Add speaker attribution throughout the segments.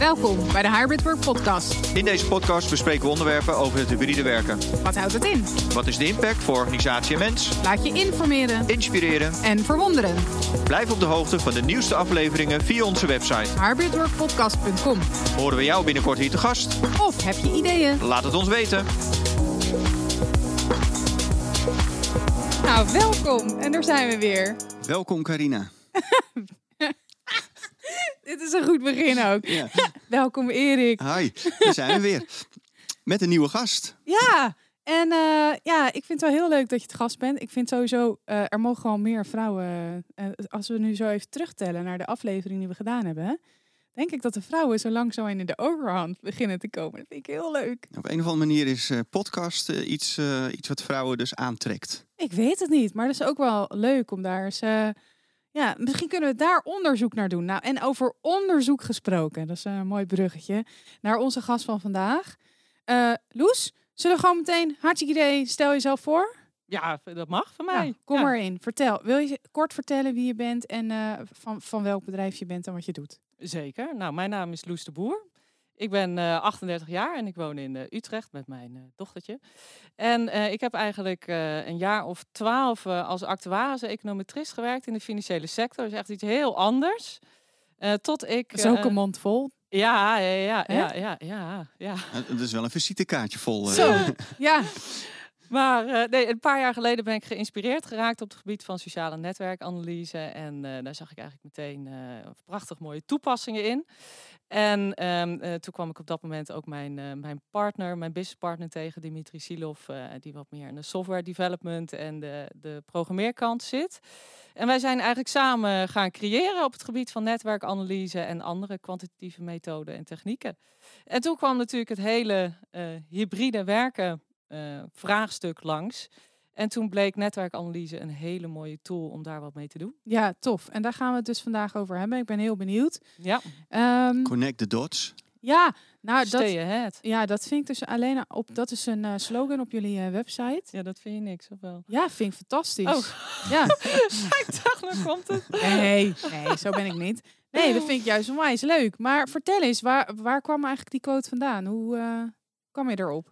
Speaker 1: Welkom bij de Hybrid Work Podcast.
Speaker 2: In deze podcast bespreken we onderwerpen over het hybride werken.
Speaker 1: Wat houdt het in?
Speaker 2: Wat is de impact voor organisatie en mens?
Speaker 1: Laat je informeren
Speaker 2: Inspireren.
Speaker 1: en verwonderen.
Speaker 2: Blijf op de hoogte van de nieuwste afleveringen via onze website.
Speaker 1: hybridworkpodcast.com.
Speaker 2: Horen we jou binnenkort hier te gast?
Speaker 1: Of heb je ideeën?
Speaker 2: Laat het ons weten.
Speaker 1: Nou, welkom. En daar zijn we weer.
Speaker 3: Welkom Carina.
Speaker 1: Dit is een goed begin ook.
Speaker 3: Ja.
Speaker 1: Welkom Erik.
Speaker 3: Hi, daar zijn we weer. Met een nieuwe gast.
Speaker 1: Ja, en ik vind het wel heel leuk dat je te gast bent. Ik vind sowieso, er mogen gewoon meer vrouwen... als we nu zo even terugtellen naar de aflevering die we gedaan hebben... Hè, denk ik dat de vrouwen zo langzaam in de overhand beginnen te komen. Dat vind ik heel leuk.
Speaker 3: Op een of andere manier is podcast iets wat vrouwen dus aantrekt.
Speaker 1: Ik weet het niet, maar dat is ook wel leuk om daar eens... misschien kunnen we daar onderzoek naar doen. Nou, en over onderzoek gesproken, dat is een mooi bruggetje, naar onze gast van vandaag. Loes, zullen we gewoon meteen, hartstikke idee, stel jezelf voor?
Speaker 4: Ja, dat mag van mij.
Speaker 1: Nou, kom maar in, vertel. Wil je kort vertellen wie je bent en van welk bedrijf je bent en wat je doet?
Speaker 4: Zeker. Nou, mijn naam is Loes de Boer. Ik ben 38 jaar en ik woon in Utrecht met mijn dochtertje. En ik heb eigenlijk een jaar of 12 als actuaris-econometrist gewerkt in de financiële sector. Dat is echt iets heel anders. Tot ik...
Speaker 1: Dat is ook een mond vol.
Speaker 4: Ja.
Speaker 3: Dat is wel een visitekaartje vol.
Speaker 1: Zo, ja.
Speaker 4: Maar een paar jaar geleden ben ik geïnspireerd geraakt op het gebied van sociale netwerkanalyse. En daar zag ik eigenlijk meteen prachtig mooie toepassingen in. En toen kwam ik op dat moment ook mijn businesspartner tegen, Dimitri Silov, die wat meer in de software development en de programmeerkant zit. En wij zijn eigenlijk samen gaan creëren op het gebied van netwerkanalyse en andere kwantitatieve methoden en technieken. En toen kwam natuurlijk het hele hybride werken vraagstuk langs. En toen bleek netwerkanalyse een hele mooie tool om daar wat mee te doen.
Speaker 1: Ja, tof. En daar gaan we het dus vandaag over hebben. Ik ben heel benieuwd.
Speaker 4: Ja.
Speaker 3: Connect the dots.
Speaker 1: Ja, nou
Speaker 4: Stay ahead.
Speaker 1: Ja, dat vind ik dus alleen op. Dat is een slogan op jullie website.
Speaker 4: Ja, dat vind je niks, of wel?
Speaker 1: Ja, vind ik fantastisch.
Speaker 4: Oh.
Speaker 1: Ja.
Speaker 4: Ik dacht, nu komt het.
Speaker 1: Nee, zo ben ik niet. Nee, dat vind ik juist onwijs leuk. Maar vertel eens, waar kwam eigenlijk die quote vandaan? Hoe kwam je erop?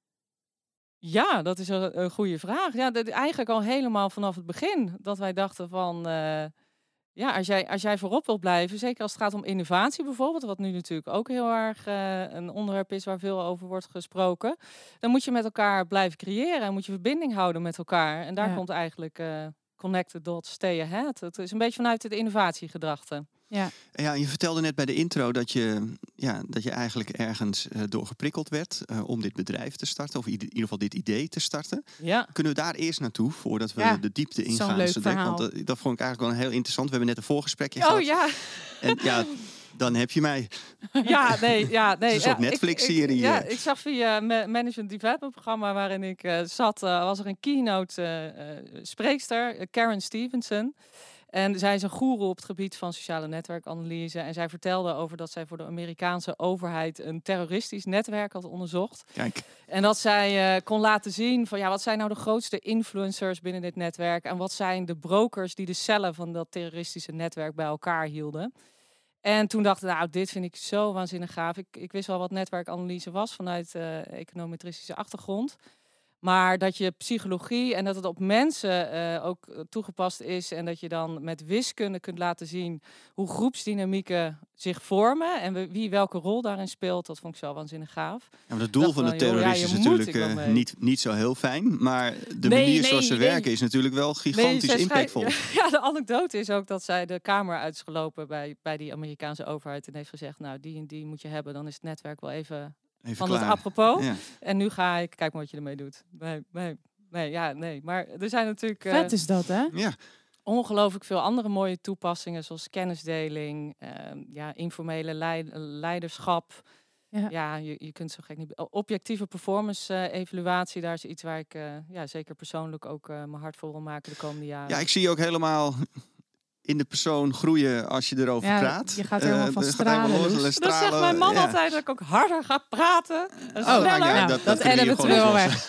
Speaker 4: Ja, dat is een goede vraag. Ja, eigenlijk al helemaal vanaf het begin. Dat wij dachten van... als jij voorop wilt blijven, zeker als het gaat om innovatie bijvoorbeeld, wat nu natuurlijk ook heel erg een onderwerp is waar veel over wordt gesproken, dan moet je met elkaar blijven creëren en moet je verbinding houden met elkaar. En daar komt eigenlijk Connect the Dots, Stay Ahead. Het is een beetje vanuit de innovatiegedachte.
Speaker 3: Ja, je vertelde net bij de intro dat je eigenlijk ergens door geprikkeld werd om dit bedrijf te starten, of in ieder geval dit idee te starten.
Speaker 4: Ja.
Speaker 3: Kunnen we daar eerst naartoe voordat we de diepte ingaan?
Speaker 1: Zo'n leuk verhaal.
Speaker 3: Want dat vond ik eigenlijk wel heel interessant. We hebben net een voorgesprekje gehad.
Speaker 4: Oh ja.
Speaker 3: En ja, dan heb je mij.
Speaker 4: Nee.
Speaker 3: Het is een soort Netflix-serie.
Speaker 4: Ik zag via een management development programma waarin ik zat, was er een keynote spreekster, Karen Stevenson. En zij is een goeroe op het gebied van sociale netwerkanalyse. En zij vertelde over dat zij voor de Amerikaanse overheid een terroristisch netwerk had onderzocht.
Speaker 3: Kijk.
Speaker 4: En dat zij kon laten zien van wat zijn nou de grootste influencers binnen dit netwerk. En wat zijn de brokers die de cellen van dat terroristische netwerk bij elkaar hielden. En toen dacht ik, dit vind ik zo waanzinnig gaaf. Ik wist wel wat netwerkanalyse was vanuit econometristische achtergrond. Maar dat je psychologie en dat het op mensen ook toegepast is. En dat je dan met wiskunde kunt laten zien hoe groepsdynamieken zich vormen. En wie welke rol daarin speelt, dat vond ik zo waanzinnig gaaf.
Speaker 3: Ja, maar het doel van de terroristen is natuurlijk niet zo heel fijn. Maar de manier zoals ze werken is natuurlijk wel gigantisch impactvol.
Speaker 4: Ja, de anekdote is ook dat zij de kamer uit is gelopen bij die Amerikaanse overheid. En heeft gezegd, die en die moet je hebben. Dan is het netwerk wel even van
Speaker 3: klaar.
Speaker 4: Het apropos.
Speaker 3: Ja.
Speaker 4: En nu ga ik, kijk maar wat je ermee doet. Nee. Maar er zijn natuurlijk...
Speaker 1: Vet is dat, hè?
Speaker 3: Ja.
Speaker 4: Ongelooflijk veel andere mooie toepassingen, zoals kennisdeling, informele leiderschap. Ja, je kunt zo gek niet... Objectieve performance evaluatie, daar is iets waar ik zeker persoonlijk ook mijn hart voor wil maken de komende jaren.
Speaker 3: Ja, ik zie je ook helemaal in de persoon groeien als je erover praat.
Speaker 1: Je gaat helemaal van stralen.
Speaker 4: Dat zegt mijn man altijd, dat ik ook harder ga praten.
Speaker 1: Dat editen we wel weg.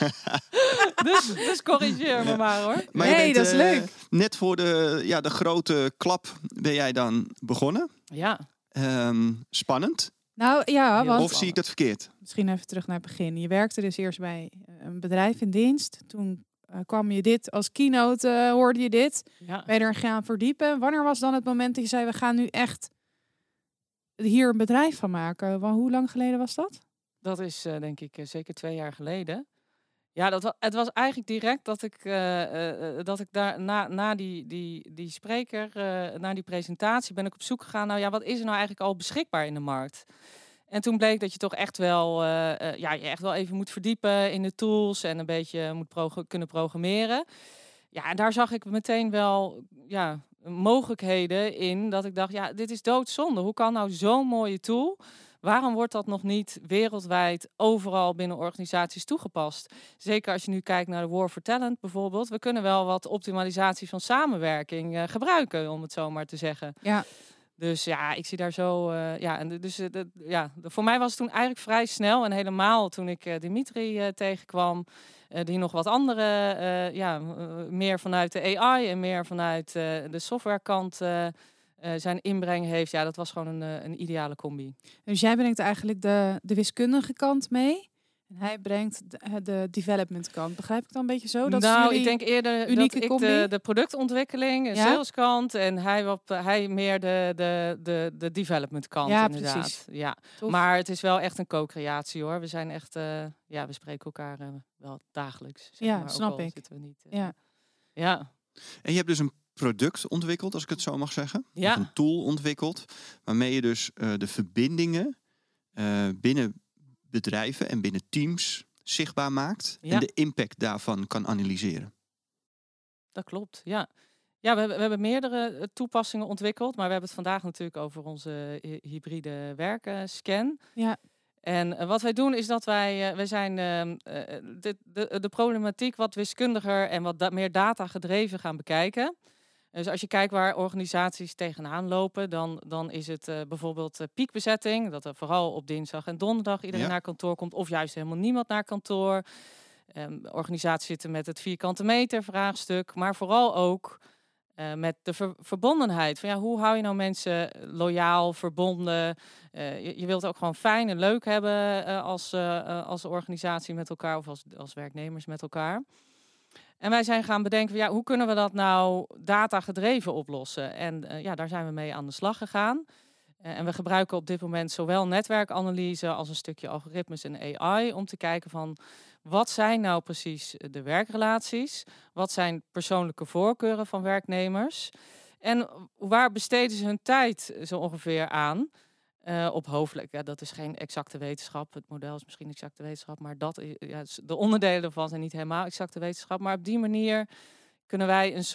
Speaker 4: dus corrigeer me maar, hoor.
Speaker 3: Maar
Speaker 1: nee, dat is leuk.
Speaker 3: Net voor de grote klap ben jij dan begonnen.
Speaker 4: Ja.
Speaker 3: Spannend.
Speaker 1: Nou ja, want
Speaker 3: Of zie ik dat verkeerd?
Speaker 1: misschien even terug naar het begin. Je werkte dus eerst bij een bedrijf in dienst. Toen kwam je dit als keynote, hoorde je dit.
Speaker 4: Ja.
Speaker 1: Ben je er gaan verdiepen? Wanneer was dan het moment dat je zei, we gaan nu echt hier een bedrijf van maken? Hoe lang geleden was dat?
Speaker 4: Dat is denk ik zeker 2 jaar geleden. Ja, het was eigenlijk direct dat ik daar na die spreker, na die presentatie, ben ik op zoek gegaan. Nou ja, wat is er nou eigenlijk al beschikbaar in de markt? En toen bleek dat je toch echt wel, je echt wel even moet verdiepen in de tools en een beetje moet kunnen programmeren. Ja, en daar zag ik meteen wel mogelijkheden in dat ik dacht, ja, dit is doodzonde. Hoe kan nou zo'n mooie tool? Waarom wordt dat nog niet wereldwijd overal binnen organisaties toegepast? Zeker als je nu kijkt naar de War for Talent bijvoorbeeld. We kunnen wel wat optimalisatie van samenwerking gebruiken, om het zo maar te zeggen.
Speaker 1: Ja.
Speaker 4: Dus ja, ik zie daar zo... voor mij was het toen eigenlijk vrij snel. En helemaal toen ik Dimitri tegenkwam, die nog wat andere, meer vanuit de AI en meer vanuit de softwarekant zijn inbreng heeft. Ja, dat was gewoon een ideale combi.
Speaker 1: Dus jij brengt eigenlijk de wiskundige kant mee. En hij brengt de development kant. Begrijp ik dan een beetje zo? Dat
Speaker 4: Ik denk eerder
Speaker 1: unieke
Speaker 4: dat ik
Speaker 1: combi?
Speaker 4: de productontwikkeling, de saleskant en hij meer de development kant.
Speaker 1: Ja,
Speaker 4: inderdaad.
Speaker 1: precies.
Speaker 4: Ja.
Speaker 1: Tof.
Speaker 4: Maar het is wel echt een co-creatie hoor. We zijn echt, we spreken elkaar wel dagelijks. Zeg
Speaker 1: Ja,
Speaker 4: maar,
Speaker 1: snap
Speaker 4: ook al
Speaker 1: ik.
Speaker 4: zitten we niet,
Speaker 1: Ja.
Speaker 4: Ja.
Speaker 3: En je hebt dus een product ontwikkeld, als ik het zo mag zeggen.
Speaker 4: Ja.
Speaker 3: Of een tool ontwikkeld, waarmee je dus de verbindingen binnen bedrijven en binnen teams zichtbaar maakt.
Speaker 4: Ja.
Speaker 3: En de impact daarvan kan analyseren.
Speaker 4: Dat klopt, ja. Ja, we hebben meerdere toepassingen ontwikkeld. Maar we hebben het vandaag natuurlijk over onze hybride werkscan.
Speaker 1: Ja.
Speaker 4: En wat wij doen is dat wij zijn de problematiek wat wiskundiger en wat meer data gedreven gaan bekijken. Dus als je kijkt waar organisaties tegenaan lopen, dan is het bijvoorbeeld piekbezetting. Dat er vooral op dinsdag en donderdag iedereen naar kantoor komt. Of juist helemaal niemand naar kantoor. Organisaties zitten met het vierkante meter vraagstuk. Maar vooral ook met de verbondenheid. Van, hoe hou je nou mensen loyaal, verbonden? Je wilt ook gewoon fijn en leuk hebben als organisatie met elkaar. Of als werknemers met elkaar. En wij zijn gaan bedenken, hoe kunnen we dat nou data-gedreven oplossen? En daar zijn we mee aan de slag gegaan. En we gebruiken op dit moment zowel netwerkanalyse als een stukje algoritmes en AI om te kijken van wat zijn nou precies de werkrelaties? Wat zijn persoonlijke voorkeuren van werknemers? En waar besteden ze hun tijd zo ongeveer aan? Op hoofdelijk, dat is geen exacte wetenschap. Het model is misschien exacte wetenschap, maar de onderdelen ervan zijn niet helemaal exacte wetenschap. Maar op die manier kunnen wij een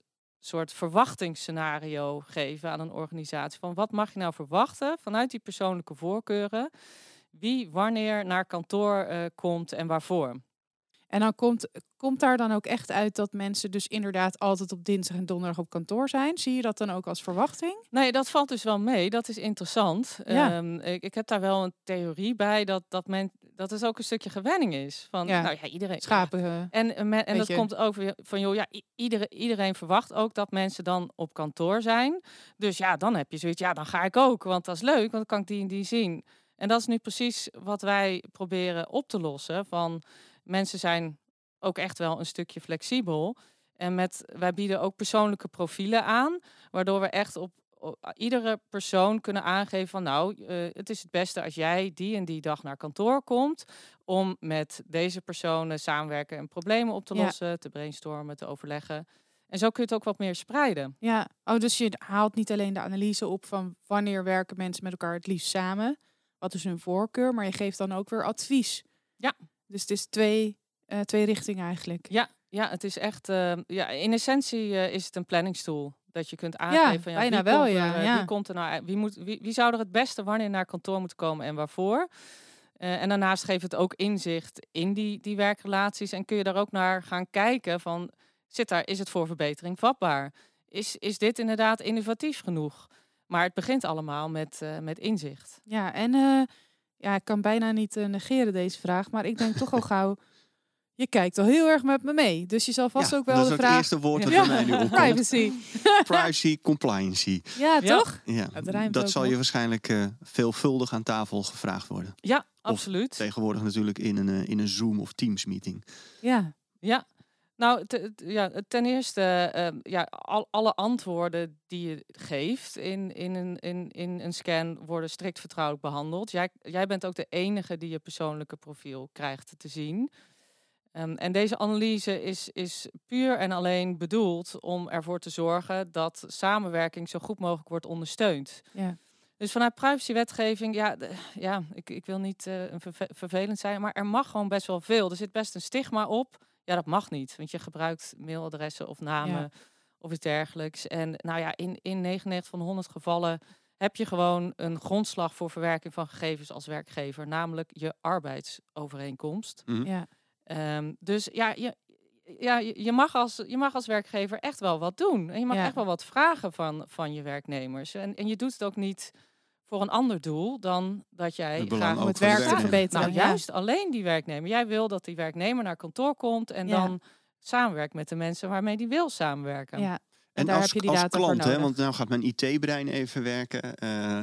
Speaker 4: soort verwachtingsscenario geven aan een organisatie. Van wat mag je nou verwachten vanuit die persoonlijke voorkeuren? Wie wanneer naar kantoor komt en waarvoor?
Speaker 1: En dan komt daar dan ook echt uit dat mensen dus inderdaad altijd op dinsdag en donderdag op kantoor zijn? Zie je dat dan ook als verwachting?
Speaker 4: Nee, dat valt dus wel mee. Dat is interessant.
Speaker 1: Ja.
Speaker 4: Ik heb daar wel een theorie bij dat het ook een stukje gewenning is. Van, iedereen.
Speaker 1: Schapen.
Speaker 4: En dat komt ook weer van, iedereen verwacht ook dat mensen dan op kantoor zijn. Dus dan heb je zoiets, dan ga ik ook. Want dat is leuk, want dan kan ik die en die zien. En dat is nu precies wat wij proberen op te lossen. Van mensen zijn ook echt wel een stukje flexibel. En wij bieden ook persoonlijke profielen aan. Waardoor we echt op iedere persoon kunnen aangeven van het is het beste als jij die en die dag naar kantoor komt. Om met deze personen samenwerken en problemen op te lossen. Te brainstormen, te overleggen. En zo kun je het ook wat meer spreiden.
Speaker 1: Ja, dus je haalt niet alleen de analyse op van wanneer werken mensen met elkaar het liefst samen. Wat is hun voorkeur, maar je geeft dan ook weer advies.
Speaker 4: Ja.
Speaker 1: Dus het is twee richtingen eigenlijk.
Speaker 4: Ja, het is echt... in essentie is het een planningstool. Dat je kunt aangeven van
Speaker 1: bijna wel,
Speaker 4: wie komt er nou, wie zou er het beste wanneer naar kantoor moeten komen en waarvoor. En daarnaast geeft het ook inzicht in die werkrelaties. En kun je daar ook naar gaan kijken van, is het voor verbetering vatbaar? Is dit inderdaad innovatief genoeg? Maar het begint allemaal met inzicht.
Speaker 1: Ja, en ik kan bijna niet negeren deze vraag. Maar ik denk toch al gauw, Je kijkt al heel erg met me mee. Dus je zal vast ook wel
Speaker 3: dat
Speaker 1: de
Speaker 3: is ook
Speaker 1: vraag...
Speaker 3: het eerste woord dat
Speaker 1: Ja.
Speaker 3: bij mij nu opkomt.
Speaker 1: Privacy.
Speaker 3: Privacy, compliancy.
Speaker 1: Ja, toch?
Speaker 3: Ja,
Speaker 1: Het rijmt
Speaker 3: dat
Speaker 1: ook
Speaker 3: zal
Speaker 1: nog.
Speaker 3: je waarschijnlijk veelvuldig aan tafel gevraagd worden.
Speaker 4: Ja, absoluut.
Speaker 3: Tegenwoordig natuurlijk in een Zoom of Teams meeting.
Speaker 1: Ja.
Speaker 4: Ja, nou, ten eerste, alle antwoorden die je geeft in een scan worden strikt vertrouwelijk behandeld. Jij bent ook de enige die je persoonlijke profiel krijgt te zien. En deze analyse is puur en alleen bedoeld om ervoor te zorgen dat samenwerking zo goed mogelijk wordt ondersteund.
Speaker 1: Ja.
Speaker 4: Dus vanuit privacywetgeving, ik wil niet vervelend zijn, maar er mag gewoon best wel veel. Er zit best een stigma op. Ja, dat mag niet, want je gebruikt mailadressen of namen of iets dergelijks. En nou ja, in 99 van de 100 gevallen heb je gewoon een grondslag voor verwerking van gegevens als werkgever, namelijk je arbeidsovereenkomst.
Speaker 3: Mhm.
Speaker 1: Ja.
Speaker 4: Dus ja, je mag als werkgever echt wel wat doen. En je mag echt wel wat vragen van je werknemers. En je doet het ook niet voor een ander doel dan dat jij graag
Speaker 1: om het werk te verbeteren.
Speaker 4: Nou, juist alleen die werknemer. Jij wil dat die werknemer naar kantoor komt en dan samenwerkt met de mensen waarmee die wil samenwerken.
Speaker 1: Ja.
Speaker 3: En
Speaker 1: daar
Speaker 3: als,
Speaker 1: heb je die
Speaker 3: als
Speaker 1: data
Speaker 3: klant,
Speaker 1: voor nodig.
Speaker 3: want nou gaat mijn IT-brein even werken.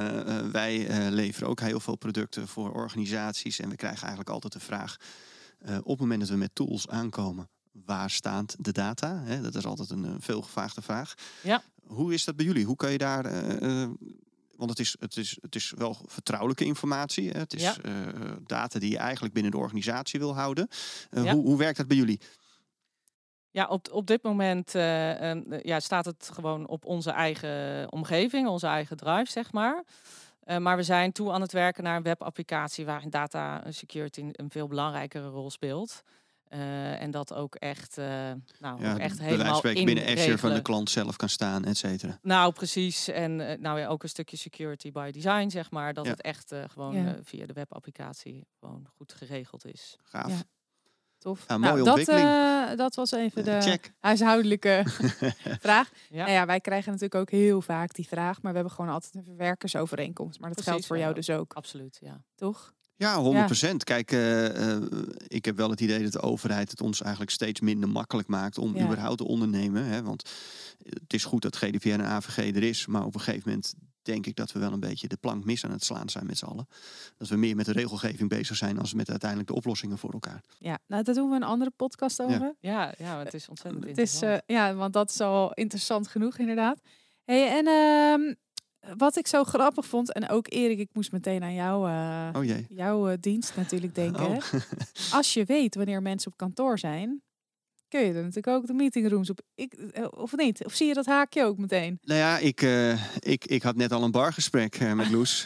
Speaker 3: Wij leveren ook heel veel producten voor organisaties. En we krijgen eigenlijk altijd de vraag, op het moment dat we met tools aankomen, waar staat de data? Dat is altijd een veelgevraagde vraag.
Speaker 4: Ja.
Speaker 3: Hoe is dat bij jullie? Hoe kan je daar... want het is wel vertrouwelijke informatie. Hè? Het is data die je eigenlijk binnen de organisatie wil houden. Hoe werkt dat bij jullie?
Speaker 4: Ja, op dit moment staat het gewoon op onze eigen omgeving, onze eigen drive, zeg maar. Maar we zijn toe aan het werken naar een webapplicatie waarin data security een veel belangrijkere rol speelt. En dat ook echt, echt helemaal
Speaker 3: binnen Azure van de
Speaker 4: in
Speaker 3: klant zelf kan staan, et cetera.
Speaker 4: Nou, precies. En ook een stukje security by design, zeg maar. Dat het echt via de webapplicatie gewoon goed geregeld is.
Speaker 3: Gaaf.
Speaker 1: Ja. Tof.
Speaker 3: Ja, mooie ontwikkeling.
Speaker 1: Dat was even de
Speaker 3: Check.
Speaker 1: huishoudelijke vraag.
Speaker 4: Ja.
Speaker 1: Nou ja, wij krijgen natuurlijk ook heel vaak die vraag, maar we hebben gewoon altijd een verwerkersovereenkomst. Maar dat
Speaker 4: Precies,
Speaker 1: geldt voor jou dus ook,
Speaker 4: Absoluut, ja.
Speaker 1: toch?
Speaker 3: Ja, 100%. Kijk, ik heb wel het idee dat de overheid het ons eigenlijk steeds minder makkelijk maakt om überhaupt te ondernemen. Hè? Want het is goed dat GDPR en AVG er is, maar op een gegeven moment denk ik dat we wel een beetje de plank mis aan het slaan zijn met z'n allen. Dat we meer met de regelgeving bezig zijn als met uiteindelijk de oplossingen voor elkaar.
Speaker 1: Ja, nou, daar doen we een andere podcast over.
Speaker 4: Ja, het is ontzettend
Speaker 1: Het is,
Speaker 4: interessant.
Speaker 1: want dat is al interessant genoeg inderdaad. Hey, en wat ik zo grappig vond, en ook Erik, ik moest meteen aan jouw dienst natuurlijk denken.
Speaker 3: Oh.
Speaker 1: Als je weet wanneer mensen op kantoor zijn, kun je er natuurlijk ook de meetingrooms op. Of niet? Of zie je dat haakje ook meteen?
Speaker 3: Nou ja, ik had net al een bargesprek met Loes.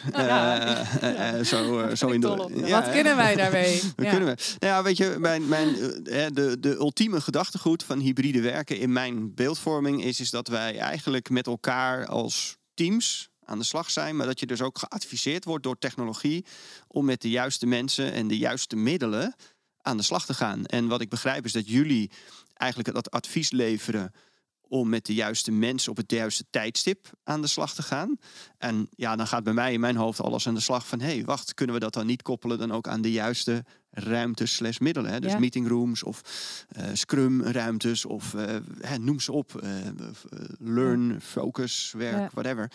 Speaker 3: Zo in de.
Speaker 1: Wat kunnen wij daarmee?
Speaker 3: Kunnen we? Nou ja, weet je, de ultieme gedachtegoed van hybride werken in mijn beeldvorming is dat wij eigenlijk met elkaar als teams aan de slag zijn, maar dat je dus ook geadviseerd wordt door technologie om met de juiste mensen en de juiste middelen aan de slag te gaan. En wat ik begrijp is dat jullie eigenlijk dat advies leveren om met de juiste mensen op het juiste tijdstip aan de slag te gaan. En ja, dan gaat bij mij in mijn hoofd alles aan de slag van, hey, wacht, kunnen we dat dan niet koppelen dan ook aan de juiste ruimtes / middelen? Hè? Dus meetingrooms of scrum-ruimtes of noem ze op. Learn, focus, werk, whatever.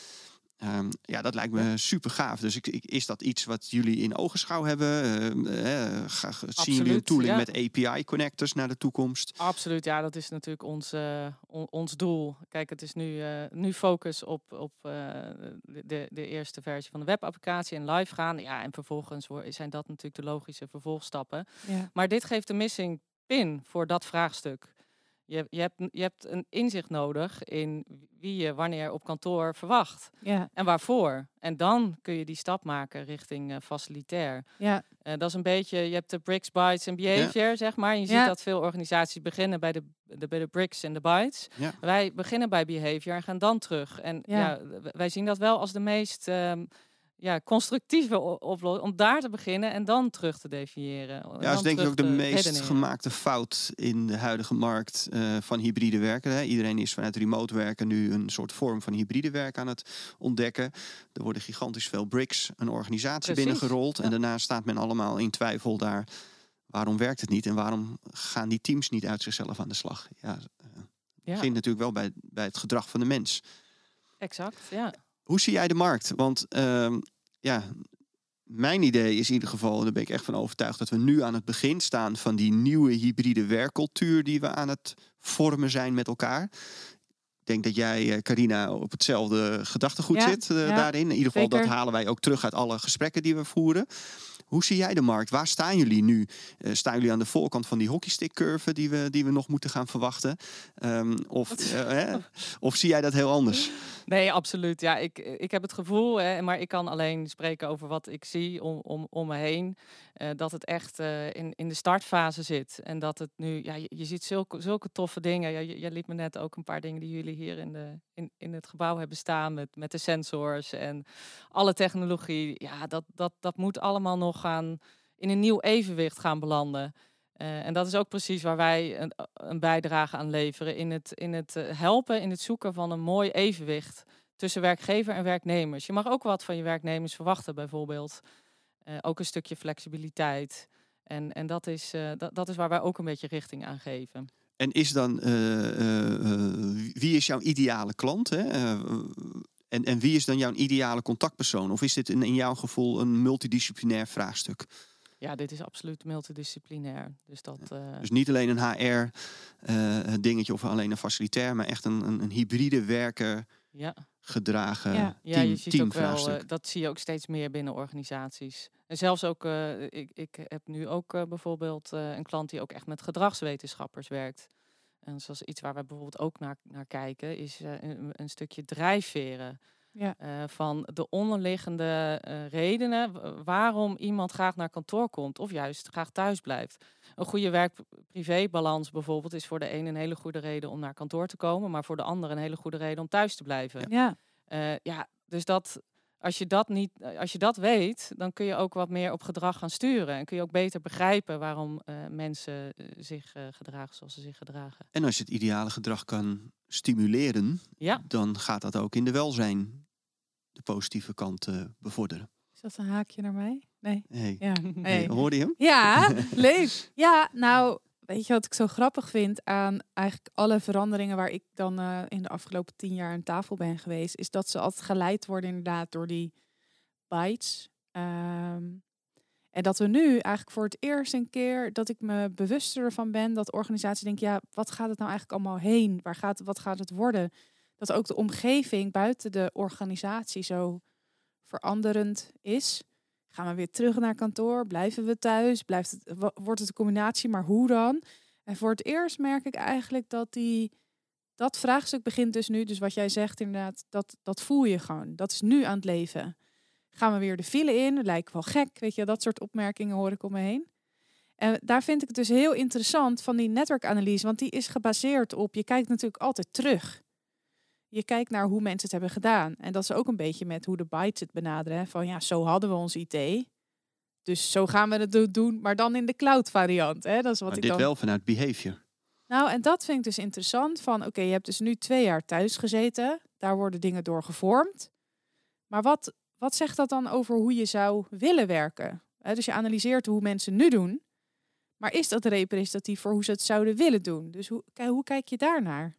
Speaker 3: Dat lijkt me super gaaf. Dus is dat iets wat jullie in ogenschouw hebben? Zien jullie een tooling met API-connectors naar de toekomst?
Speaker 4: Absoluut, ja, dat is natuurlijk ons doel. Kijk, het is nu focus op de eerste versie van de webapplicatie en live gaan. Ja, en vervolgens zijn dat natuurlijk de logische vervolgstappen. Ja. Maar dit geeft de missing pin voor dat vraagstuk. Je hebt een inzicht nodig in wie je wanneer op kantoor verwacht. Ja. En waarvoor. En dan kun je die stap maken richting facilitair. Ja. Dat is een beetje, je hebt de bricks, bytes en behavior, zeg maar. Je ziet dat veel organisaties beginnen bij de bricks en de bytes. Ja. Wij beginnen bij behavior en gaan dan terug. En wij zien dat wel als de meest constructieve oplossing om daar te beginnen en dan terug te definiëren.
Speaker 3: Ja, dat is denk ik ook de meest gemaakte fout in de huidige markt van hybride werken. Hè. Iedereen is vanuit remote werken nu een soort vorm van hybride werk aan het ontdekken. Er worden gigantisch veel bricks een organisatie binnengerold. En daarna staat men allemaal in twijfel daar waarom werkt het niet en waarom gaan die teams niet uit zichzelf aan de slag? Ja, begint natuurlijk wel bij het gedrag van de mens.
Speaker 4: Exact, ja.
Speaker 3: Hoe zie jij de markt? Want mijn idee is in ieder geval, en daar ben ik echt van overtuigd, dat we nu aan het begin staan van die nieuwe hybride werkcultuur die we aan het vormen zijn met elkaar. Ik denk dat jij, Carina, op hetzelfde gedachtegoed zit daarin. In ieder geval, dat halen wij ook terug uit alle gesprekken die we voeren. Hoe zie jij de markt? Waar staan jullie nu? Staan jullie aan de voorkant van die hockeystick-curve die we nog moeten gaan verwachten? Of zie jij dat heel anders?
Speaker 4: Nee, absoluut. Ja, ik heb het gevoel, maar ik kan alleen spreken over wat ik zie om me heen. Dat het echt in de startfase zit. En dat het nu, je ziet zulke toffe dingen. Je liet me net ook een paar dingen die jullie hier in het gebouw hebben staan. Met de sensors en alle technologie. Ja, dat moet allemaal nog in een nieuw evenwicht gaan belanden. En dat is ook precies waar wij een bijdrage aan leveren. In het helpen, in het zoeken van een mooi evenwicht tussen werkgever en werknemers. Je mag ook wat van je werknemers verwachten, bijvoorbeeld. Ook een stukje flexibiliteit. En dat is waar wij ook een beetje richting aan geven.
Speaker 3: En is dan, wie is jouw ideale klant? Hè? En wie is dan jouw ideale contactpersoon? Of is dit in jouw gevoel een multidisciplinair vraagstuk?
Speaker 4: Ja, dit is absoluut multidisciplinair.
Speaker 3: Dus niet alleen een HR dingetje of alleen een facilitair, maar echt een hybride werken gedragen
Speaker 4: je ziet ook
Speaker 3: teamvraagstuk.
Speaker 4: wel, dat zie je ook steeds meer binnen organisaties. En zelfs ook, ik heb nu ook bijvoorbeeld een klant die ook echt met gedragswetenschappers werkt. En zoals iets waar we bijvoorbeeld ook naar kijken, is een stukje drijfveren.
Speaker 1: Ja.
Speaker 4: Van de onderliggende redenen waarom iemand graag naar kantoor komt of juist graag thuis blijft. Een goede werk-privé-balans bijvoorbeeld is voor de een een hele goede reden om naar kantoor te komen, maar voor de ander een hele goede reden om thuis te blijven. Dus als je dat weet, dan kun je ook wat meer op gedrag gaan sturen en kun je ook beter begrijpen waarom mensen zich gedragen zoals ze zich gedragen.
Speaker 3: En als je het ideale gedrag kan stimuleren, dan gaat dat ook in de welzijn de positieve kant bevorderen.
Speaker 1: Is dat een haakje naar mij? Nee.
Speaker 3: Hey.
Speaker 1: Ja.
Speaker 3: Hey. Hoorde je hem?
Speaker 1: Ja, leuk. Ja, nou, weet je wat ik zo grappig vind aan eigenlijk alle veranderingen waar ik dan in de afgelopen 10 jaar aan tafel ben geweest, is dat ze altijd geleid worden inderdaad door die bites. En dat we nu eigenlijk voor het eerst een keer dat ik me bewuster van ben dat organisaties denken, wat gaat het nou eigenlijk allemaal heen? Wat gaat het worden? Dat ook de omgeving buiten de organisatie zo veranderend is. Gaan we weer terug naar kantoor? Blijven we thuis? Wordt het een combinatie? Maar hoe dan? En voor het eerst merk ik eigenlijk dat vraagstuk begint dus nu. Dus wat jij zegt inderdaad, dat voel je gewoon. Dat is nu aan het leven. Gaan we weer de file in? Dat lijkt wel gek. Weet je, dat soort opmerkingen hoor ik om me heen. En daar vind ik het dus heel interessant van die netwerkanalyse. Want die is gebaseerd op, je kijkt natuurlijk altijd terug. Je kijkt naar hoe mensen het hebben gedaan. En dat is ook een beetje met hoe de Bytes het benaderen. Hè? Van zo hadden we ons IT. Dus zo gaan we het doen, maar dan in de cloud variant. Hè? Dat is wat
Speaker 3: maar
Speaker 1: ik
Speaker 3: dit
Speaker 1: dan
Speaker 3: wel vanuit behavior.
Speaker 1: Nou, en dat vind ik dus interessant. Van oké, je hebt dus nu 2 jaar thuis gezeten. Daar worden dingen door gevormd. Maar wat zegt dat dan over hoe je zou willen werken? Dus je analyseert hoe mensen nu doen. Maar is dat representatief voor hoe ze het zouden willen doen? Dus hoe kijk je daarnaar?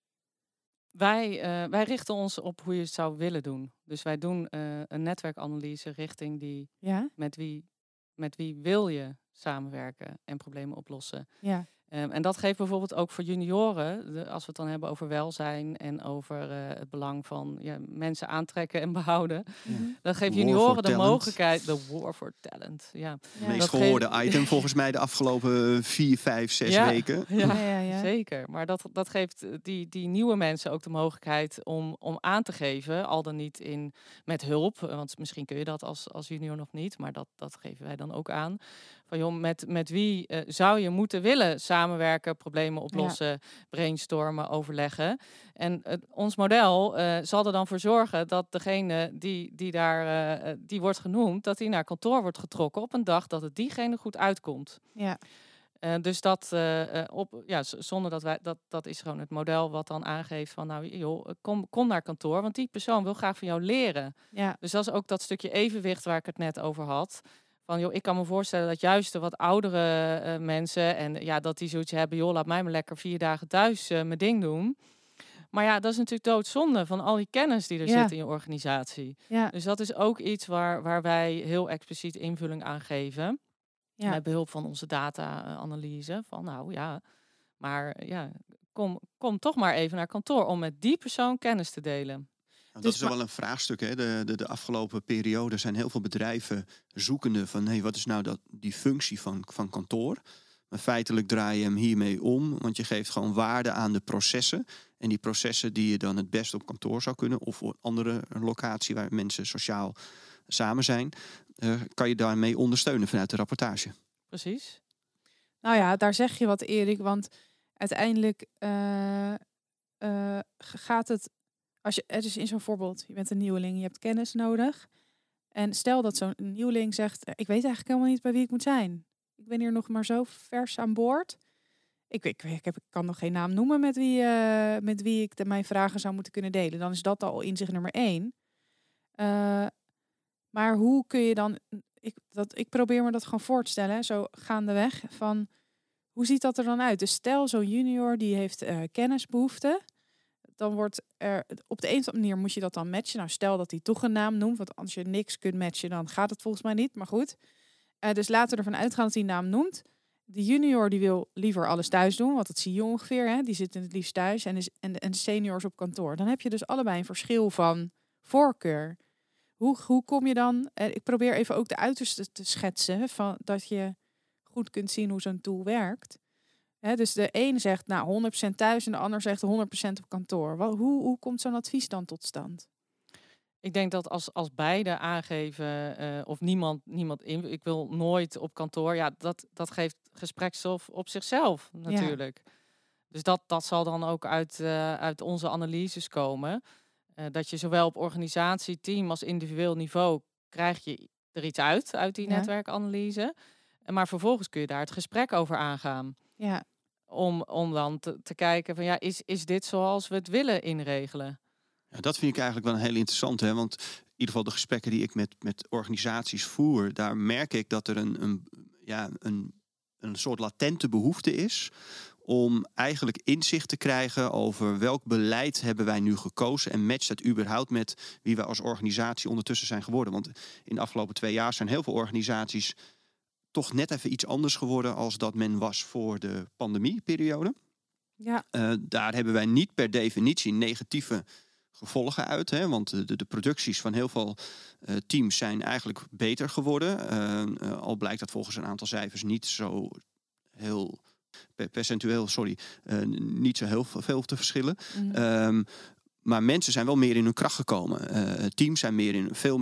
Speaker 4: Wij richten ons op hoe je het zou willen doen. Dus wij doen een netwerkanalyse richting die met wie wil je samenwerken en problemen oplossen.
Speaker 1: Ja.
Speaker 4: En dat geeft bijvoorbeeld ook voor junioren, als we het dan hebben over welzijn en over het belang van mensen aantrekken en behouden. Dan geeft junioren de mogelijkheid, de war for talent. Ja.
Speaker 3: Het meest gehoorde item volgens mij de afgelopen 4, 5, 6 weken.
Speaker 4: Ja, zeker. Maar dat geeft die nieuwe mensen ook de mogelijkheid om aan te geven, al dan niet met hulp. Want misschien kun je dat als junior nog niet, maar dat geven wij dan ook aan. Van joh, met wie zou je moeten willen samenwerken, problemen oplossen, brainstormen, overleggen. En ons model zal er dan voor zorgen dat degene die wordt genoemd, dat die naar kantoor wordt getrokken op een dag dat het diegene goed uitkomt.
Speaker 1: Ja.
Speaker 4: Dus zonder dat is gewoon het model wat dan aangeeft van nou joh, kom naar kantoor, want die persoon wil graag van jou leren.
Speaker 1: Ja.
Speaker 4: Dus dat is ook dat stukje evenwicht waar ik het net over had. Van, joh, ik kan me voorstellen dat juist de wat oudere mensen... en ja, dat die zoiets hebben... joh, laat mij maar lekker 4 dagen thuis mijn ding doen. Maar ja, dat is natuurlijk doodzonde van al die kennis die er zit in je organisatie.
Speaker 1: Ja.
Speaker 4: Dus dat is ook iets waar wij heel expliciet invulling aan geven.
Speaker 1: Ja.
Speaker 4: Met behulp van onze data-analyse. Van nou ja, maar ja, kom toch maar even naar kantoor... om met die persoon kennis te delen.
Speaker 3: Dat is wel een vraagstuk. Hè? De afgelopen periode zijn heel veel bedrijven zoekende van... wat is nou die functie van kantoor? Maar feitelijk draai je hem hiermee om. Want je geeft gewoon waarde aan de processen. En die processen die je dan het best op kantoor zou kunnen... of op een andere locatie waar mensen sociaal samen zijn... kan je daarmee ondersteunen vanuit de rapportage.
Speaker 4: Precies.
Speaker 1: Nou ja, daar zeg je wat, Erik. Want uiteindelijk gaat het... Het is in zo'n voorbeeld, je bent een nieuweling, je hebt kennis nodig. En stel dat zo'n nieuweling zegt... ik weet eigenlijk helemaal niet bij wie ik moet zijn. Ik ben hier nog maar zo vers aan boord. Ik kan nog geen naam noemen met wie ik mijn vragen zou moeten kunnen delen. Dan is dat al inzicht nummer 1. Maar hoe kun je dan... Ik probeer me dat gewoon voor te stellen, zo gaandeweg. Van, hoe ziet dat er dan uit? Dus stel, zo'n junior die heeft kennisbehoeften. Dan wordt er... Op de een of andere manier moet je dat dan matchen. Nou, stel dat hij toch een naam noemt. Want als je niks kunt matchen, dan gaat het volgens mij niet. Maar goed. Dus laten we ervan uitgaan dat hij een naam noemt. De junior die wil liever alles thuis doen. Want dat zie je ongeveer. Hè? Die zit in het liefst thuis. En de seniors op kantoor. Dan heb je dus allebei een verschil van voorkeur. Hoe kom je dan... Ik probeer even ook de uiterste te schetsen. Van dat je goed kunt zien hoe zo'n tool werkt. Dus de een zegt 100% thuis en de ander zegt 100% op kantoor. Hoe komt zo'n advies dan tot stand?
Speaker 4: Ik denk dat als beide aangeven of niemand ik wil nooit op kantoor. Ja, dat geeft gespreksstof op zichzelf natuurlijk. Ja. Dus dat zal dan ook uit onze analyses komen. Dat je zowel op organisatie, team als individueel niveau krijg je er iets uit die netwerkanalyse. Maar vervolgens kun je daar het gesprek over aangaan.
Speaker 1: Ja.
Speaker 4: Om dan te kijken van is dit zoals we het willen inregelen?
Speaker 3: Ja, dat vind ik eigenlijk wel een heel interessant. Hè? Want in ieder geval de gesprekken die ik met organisaties voer... daar merk ik dat er een soort latente behoefte is... om eigenlijk inzicht te krijgen over welk beleid hebben wij nu gekozen... en matcht dat überhaupt met wie we als organisatie ondertussen zijn geworden. Want in de afgelopen 2 jaar zijn heel veel organisaties... toch net even iets anders geworden als dat men was voor de pandemieperiode.
Speaker 1: Ja.
Speaker 3: Daar hebben wij niet per definitie negatieve gevolgen uit. Hè? Want de producties van heel veel teams zijn eigenlijk beter geworden. Al blijkt dat volgens een aantal cijfers niet zo heel... percentueel, niet zo heel veel te verschillen. Maar mensen zijn wel meer in hun kracht gekomen. Teams zijn meer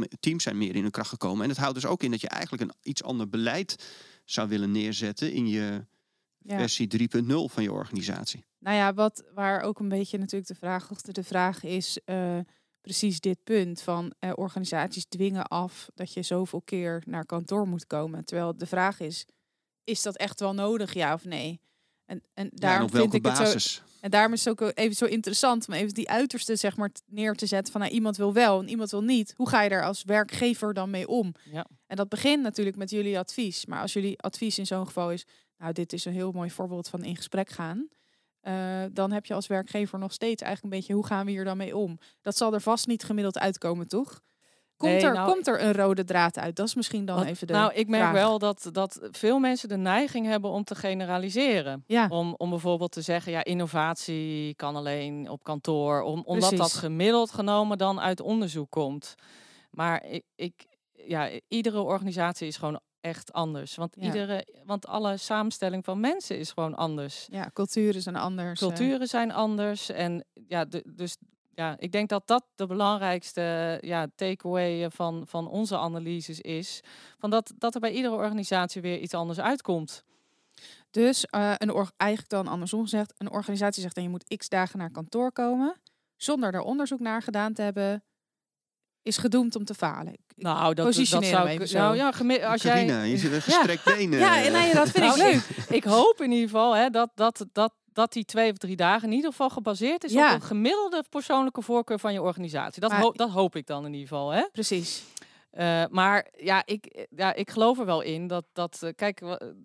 Speaker 3: in hun kracht gekomen. En het houdt dus ook in dat je eigenlijk een iets ander beleid zou willen neerzetten in je versie 3.0 van je organisatie.
Speaker 1: Nou ja, waar ook een beetje natuurlijk de vraag is precies dit punt van organisaties dwingen af dat je zoveel keer naar kantoor moet komen. Terwijl de vraag is dat echt wel nodig, ja of nee? En daarom
Speaker 3: op welke
Speaker 1: vind ik
Speaker 3: basis?
Speaker 1: En daarom is het ook even zo interessant om even die uiterste zeg maar neer te zetten van iemand wil wel en iemand wil niet. Hoe ga je daar als werkgever dan mee om?
Speaker 4: Ja.
Speaker 1: En dat begint natuurlijk met jullie advies. Maar als jullie advies in zo'n geval is, dit is een heel mooi voorbeeld van in gesprek gaan. Dan heb je als werkgever nog steeds eigenlijk een beetje, hoe gaan we hier dan mee om? Dat zal er vast niet gemiddeld uitkomen, toch? Komt er een rode draad uit? Dat is misschien dan even de
Speaker 4: ik merk
Speaker 1: vraag.
Speaker 4: wel dat veel mensen de neiging hebben om te generaliseren.
Speaker 1: Ja.
Speaker 4: Om bijvoorbeeld te zeggen, innovatie kan alleen op kantoor. Omdat dat gemiddeld genomen dan uit onderzoek komt. Maar iedere organisatie is gewoon echt anders. Want alle samenstelling van mensen is gewoon anders.
Speaker 1: Ja, culturen zijn anders.
Speaker 4: Culturen zijn anders. En dus ik denk dat de belangrijkste takeaway van onze analyses is. Van dat er bij iedere organisatie weer iets anders uitkomt.
Speaker 1: Dus eigenlijk dan andersom gezegd, een organisatie zegt dan je moet x dagen naar kantoor komen. Zonder er onderzoek naar gedaan te hebben, is gedoemd om te falen.
Speaker 4: Dat zou ik...
Speaker 3: Als Carina, je zit een gestrekt benen.
Speaker 1: Dat vind ik leuk.
Speaker 4: Ik hoop in ieder geval dat die 2 of 3 dagen in ieder geval gebaseerd is op een gemiddelde persoonlijke voorkeur van je organisatie. Dat hoop ik dan in ieder geval. Hè?
Speaker 1: Precies.
Speaker 4: Maar ik geloof er wel in dat kijk,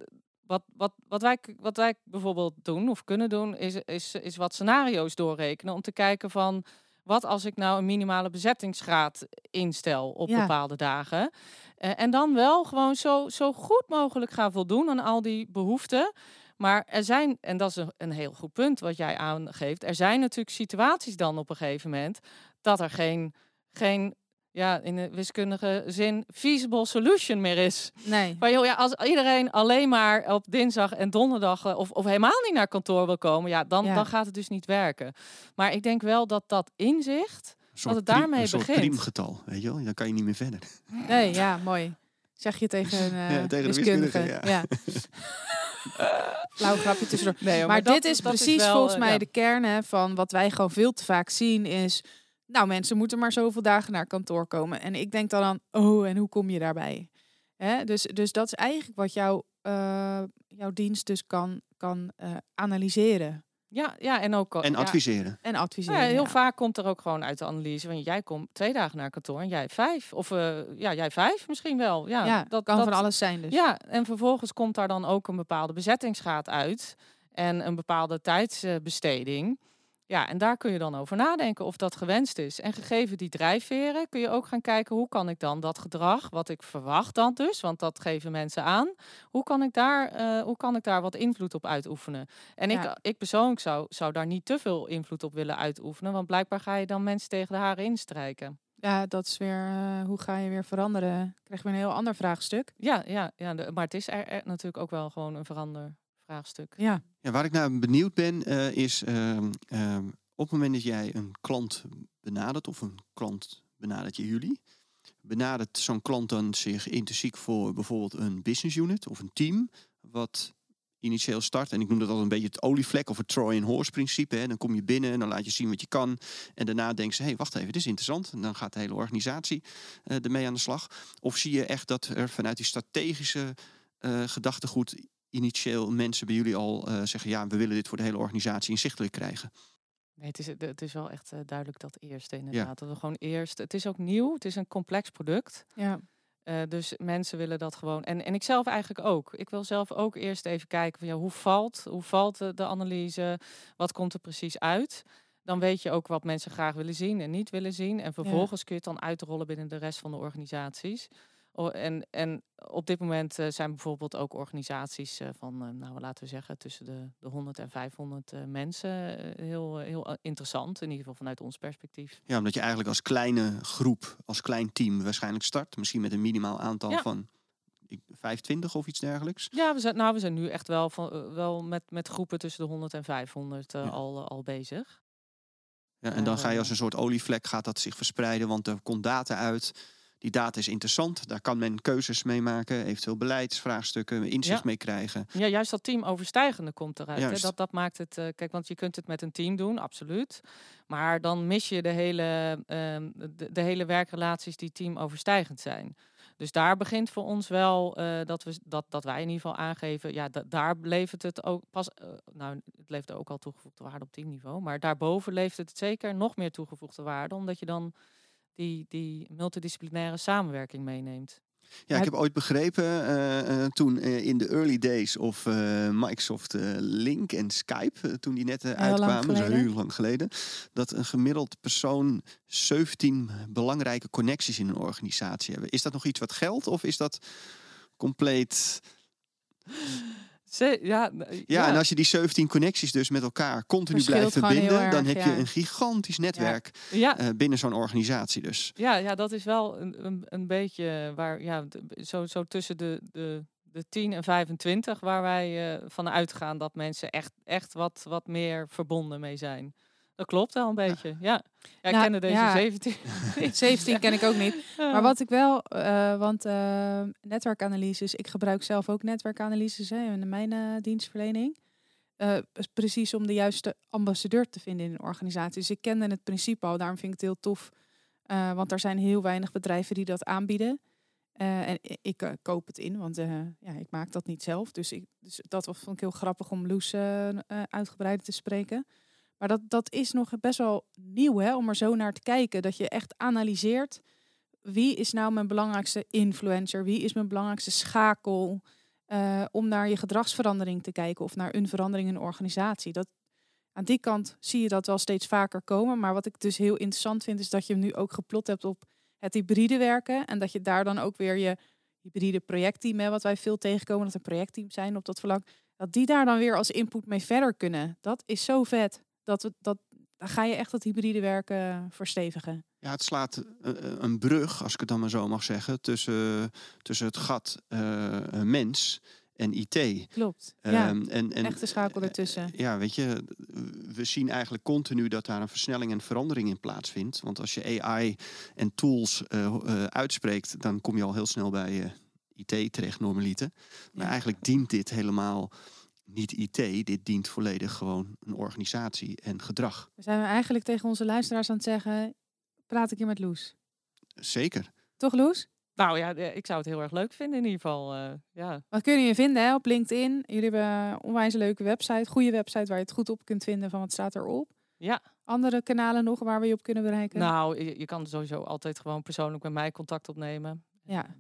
Speaker 4: wat wij bijvoorbeeld doen of kunnen doen, is wat scenario's doorrekenen om te kijken van wat als ik nou een minimale bezettingsgraad instel op bepaalde dagen. En dan wel gewoon zo goed mogelijk gaan voldoen aan al die behoeften. Maar er zijn, en dat is een heel goed punt wat jij aangeeft, er zijn natuurlijk situaties dan op een gegeven moment dat er geen in de wiskundige zin feasible solution meer is.
Speaker 1: Nee.
Speaker 4: Maar joh, als iedereen alleen maar op dinsdag en donderdag of helemaal niet naar kantoor wil komen, dan gaat het dus niet werken. Maar ik denk wel dat inzicht, dat het daarmee begint.
Speaker 3: Een soort priemgetal, weet je wel? Dan kan je niet meer verder.
Speaker 1: Nee, ja, mooi. Zeg je tegen een
Speaker 3: tegen
Speaker 1: wiskundige.
Speaker 3: de wiskundige,
Speaker 1: Flauw grapje tussendoor.
Speaker 4: Nee,
Speaker 1: maar dit is precies
Speaker 4: wel,
Speaker 1: volgens mij de kern van wat wij gewoon veel te vaak zien is, nou, mensen moeten maar zoveel dagen naar kantoor komen. En ik denk dan aan, en hoe kom je daarbij? Dus dat is eigenlijk wat jouw dienst dus kan analyseren.
Speaker 4: Ja, en ook
Speaker 3: En adviseren.
Speaker 1: En adviseren.
Speaker 4: Heel vaak komt er ook gewoon uit de analyse, want jij komt 2 dagen naar kantoor en jij 5. Of jij 5 misschien wel.
Speaker 1: Dat kan van alles zijn dus.
Speaker 4: Ja, en vervolgens komt daar dan ook een bepaalde bezettingsgraad uit en een bepaalde tijdsbesteding. Ja, en daar kun je dan over nadenken of dat gewenst is. En gegeven die drijfveren kun je ook gaan kijken, hoe kan ik dan dat gedrag, wat ik verwacht dan dus, want dat geven mensen aan, hoe kan ik daar wat invloed op uitoefenen? En ik persoonlijk zou daar niet te veel invloed op willen uitoefenen, want blijkbaar ga je dan mensen tegen de haren instrijken.
Speaker 1: Ja, dat is weer, hoe ga je weer veranderen? Krijg je weer een heel ander vraagstuk.
Speaker 4: Maar het is er natuurlijk ook wel gewoon een vraagstuk.
Speaker 1: Ja,
Speaker 3: waar ik naar benieuwd ben, is op het moment dat jij een klant benadert, of een klant benadert jullie, benadert zo'n klant dan zich intrinsiek voor bijvoorbeeld een business unit of een team, wat initieel start. En ik noem dat al een beetje het olievlek of het Trojan horse principe. Hè. Dan kom je binnen en dan laat je zien wat je kan. En daarna denken ze, wacht even, dit is interessant. En dan gaat de hele organisatie ermee aan de slag. Of zie je echt dat er vanuit die strategische gedachtegoed initieel mensen bij jullie al zeggen, we willen dit voor de hele organisatie inzichtelijk krijgen?
Speaker 4: Nee, het is wel echt duidelijk dat eerste inderdaad. Ja. Dat we gewoon eerst. Het is ook nieuw, het is een complex product.
Speaker 1: Ja.
Speaker 4: Dus mensen willen dat gewoon. En ik zelf eigenlijk ook. Ik wil zelf ook eerst even kijken van hoe valt de analyse? Wat komt er precies uit? Dan weet je ook wat mensen graag willen zien en niet willen zien. En vervolgens kun je het dan uitrollen binnen de rest van de organisaties. En op dit moment zijn bijvoorbeeld ook organisaties van, laten we zeggen, tussen de 100 en 500 mensen heel interessant. In ieder geval vanuit ons perspectief.
Speaker 3: Ja, omdat je eigenlijk als kleine groep, als klein team waarschijnlijk start. Misschien met een minimaal aantal van 25 of iets dergelijks.
Speaker 4: Ja, we zijn nu echt wel met groepen tussen de 100 en 500 al bezig.
Speaker 3: Ja, en dan ga je als een soort olievlek, gaat dat zich verspreiden, want er komt data uit. Die data is interessant, daar kan men keuzes mee maken, eventueel beleidsvraagstukken, inzicht mee krijgen.
Speaker 4: Ja, juist dat teamoverstijgende komt eruit. Hè? Dat maakt het, kijk, want je kunt het met een team doen, absoluut. Maar dan mis je de hele werkrelaties die teamoverstijgend zijn. Dus daar begint voor ons wel dat wij in ieder geval aangeven, daar levert het ook pas. Het levert ook al toegevoegde waarde op teamniveau, maar daarboven levert het zeker nog meer toegevoegde waarde, omdat je dan die multidisciplinaire samenwerking meeneemt.
Speaker 3: Ja, ik heb ooit begrepen, toen in de early days of Microsoft Link en Skype, toen die net uitkwamen, dat is heel lang geleden, dat een gemiddeld persoon 17 belangrijke connecties in een organisatie hebben. Is dat nog iets wat geldt of is dat compleet... En als je die 17 connecties dus met elkaar continu blijft verbinden, dan heb je een gigantisch netwerk binnen zo'n organisatie dus.
Speaker 4: Ja, dat is wel een beetje waar, zo tussen de 10 en 25, waar wij van uitgaan dat mensen echt wat meer verbonden mee zijn. Dat klopt wel een beetje, ja. Ik kende deze 17.
Speaker 1: 17 ken ik ook niet. Maar wat ik wel, want netwerkanalyses, ik gebruik zelf ook netwerkanalyses in mijn dienstverlening. Precies om de juiste ambassadeur te vinden in een organisatie. Dus ik kende het principe al, daarom vind ik het heel tof. Want er zijn heel weinig bedrijven die dat aanbieden. En ik koop het in, want ik maak dat niet zelf. Dus dat vond ik heel grappig om Loes uitgebreider te spreken. Maar dat is nog best wel nieuw, hè, om er zo naar te kijken. Dat je echt analyseert wie is nou mijn belangrijkste influencer? Wie is mijn belangrijkste schakel? Om naar je gedragsverandering te kijken of naar een verandering in een organisatie. Aan die kant zie je dat wel steeds vaker komen. Maar wat ik dus heel interessant vind, is dat je hem nu ook geplot hebt op het hybride werken. En dat je daar dan ook weer je hybride projectteam, wat wij veel tegenkomen, dat er projectteams zijn op dat vlak, dat die daar dan weer als input mee verder kunnen. Dat is zo vet. Dan ga je echt dat hybride werken verstevigen.
Speaker 3: Ja, het slaat een brug, als ik het dan maar zo mag zeggen, tussen het gat mens en IT.
Speaker 1: Klopt. Ja,
Speaker 3: en
Speaker 1: echte schakel ertussen.
Speaker 3: Ja, weet je, we zien eigenlijk continu dat daar een versnelling en verandering in plaatsvindt. Want als je AI en tools uitspreekt, dan kom je al heel snel bij IT terecht, normaliter. Maar eigenlijk dient dit helemaal niet IT. Dit dient volledig gewoon een organisatie en gedrag.
Speaker 1: We zijn eigenlijk tegen onze luisteraars aan het zeggen, praat ik hier met Loes.
Speaker 3: Zeker.
Speaker 1: Toch, Loes?
Speaker 4: Nou ja, ik zou het heel erg leuk vinden in ieder geval. Ja.
Speaker 1: Wat kun je vinden op LinkedIn? Jullie hebben een onwijs leuke website. Goede website waar je het goed op kunt vinden van wat staat erop.
Speaker 4: Ja.
Speaker 1: Andere kanalen nog waar we je op kunnen bereiken?
Speaker 4: Nou, je kan sowieso altijd gewoon persoonlijk met mij contact opnemen.
Speaker 1: Ja.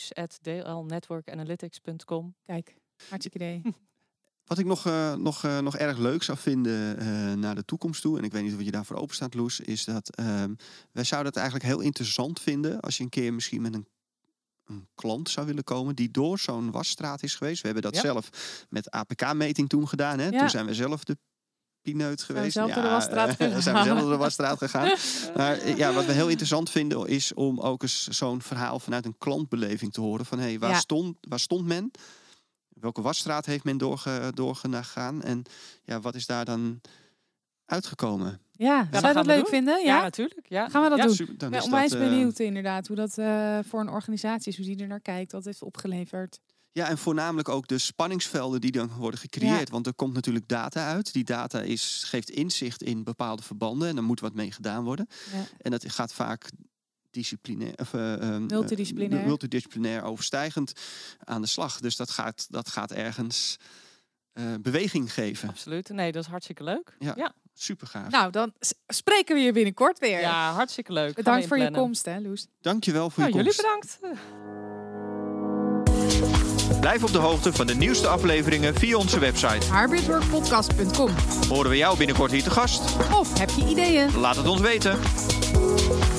Speaker 4: loes@dlnetworkanalytics.com.
Speaker 1: Kijk, hartstikke idee.
Speaker 3: Wat ik nog erg leuk zou vinden naar de toekomst toe, en ik weet niet of je daarvoor open staat, Loes, is dat wij zouden het eigenlijk heel interessant vinden als je een keer misschien met een klant zou willen komen die door zo'n wasstraat is geweest. We hebben dat zelf met APK-meting toen gedaan. Hè? Ja. Toen zijn we zelf de pineut geweest.
Speaker 1: Zijn we zelf door de wasstraat gegaan.
Speaker 3: Zijn we zelf door de wasstraat gegaan. Maar ja, wat we heel interessant vinden is om ook eens zo'n verhaal vanuit een klantbeleving te horen. Van waar stond men? Welke wasstraat heeft men doorgegaan? En ja, wat is daar dan uitgekomen?
Speaker 1: Ja, zou je dat leuk vinden?
Speaker 4: Ja, natuurlijk. Ja.
Speaker 1: Gaan we dat doen?
Speaker 3: Super, dan
Speaker 1: ben onwijs benieuwd inderdaad hoe dat voor een organisatie is, hoe die er naar kijkt, wat heeft opgeleverd.
Speaker 3: Ja, en voornamelijk ook de spanningsvelden die dan worden gecreëerd. Ja. Want er komt natuurlijk data uit. Die data geeft inzicht in bepaalde verbanden en er moet wat mee gedaan worden. Ja. En dat gaat vaak multidisciplinair overstijgend aan de slag. Dus dat gaat ergens beweging geven.
Speaker 4: Absoluut. Nee, dat is hartstikke leuk.
Speaker 3: Ja. Super gaaf.
Speaker 1: Nou, dan spreken we je binnenkort weer.
Speaker 4: Ja, hartstikke leuk.
Speaker 1: Bedankt voor je komst, hè, Loes.
Speaker 3: Dankjewel voor je komst.
Speaker 4: Jullie bedankt.
Speaker 2: Blijf op de hoogte van de nieuwste afleveringen via onze website.
Speaker 1: hybridworkpodcast.com.
Speaker 2: Horen we jou binnenkort hier te gast?
Speaker 1: Of heb je ideeën?
Speaker 2: Laat het ons weten.